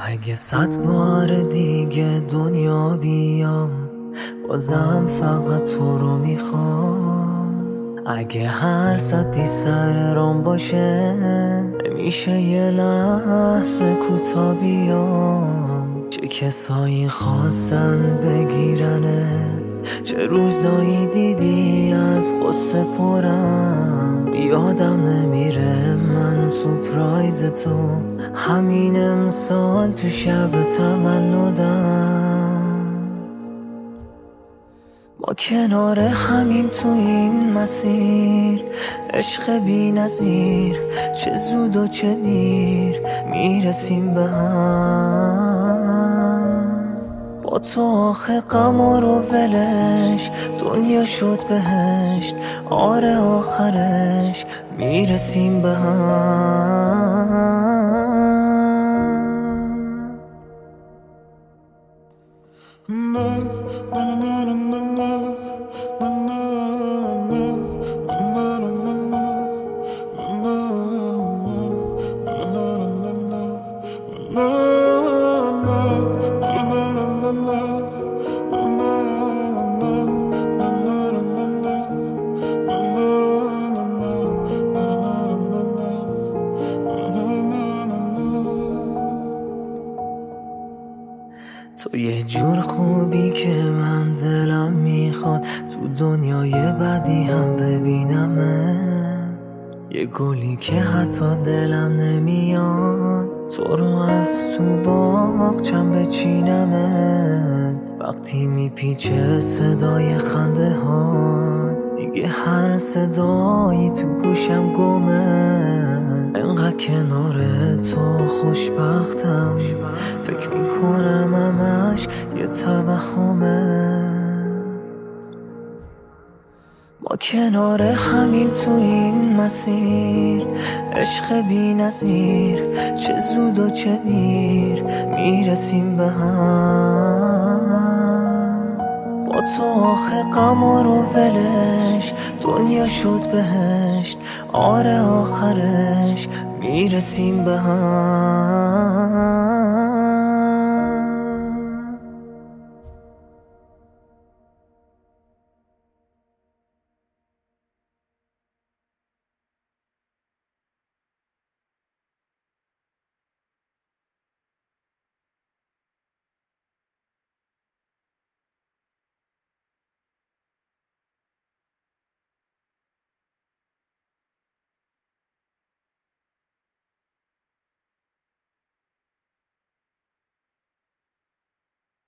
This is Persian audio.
اگه 100 بار دیگه دنیا بیام بازم فقط تو رو میخوام. اگه هر سطحی سر رام باشه نمیشه یه لحظه کوتا بیام. چه کسایی خواستن بگیرنه، چه روزایی دیدی از غصه پرم. یادم نمیره من سورپرایز تو همین امسال تو شب تولدم. ما کنار همیم تو این مسیر، عشق بی نظیر، چه زود و چه دیر میرسیم به هم. با تو آخه غم رو ولش دنیا شد بهشت، آره آخرش میرسیم به تو یه جور خوبی که من دلم میخواد تو دنیای بعدی هم ببینمه. یه گلی که حتی دلم نمیاد تو رو از تو باغچم بچینمت. وقتی میپیچه صدای خنده هات دیگه هر صدایی تو گوشم گمه. انقدر کنار تو خوشبختم فکر میکنم همش یه توهمه. ما کنار همیم تو این مسیر، عشق بی نظیر، چه زود و چه دیر میرسیم به هم. با تو آخه غم رو ولش دنیا شد بهشت، آره آخرش میرسیم به هم.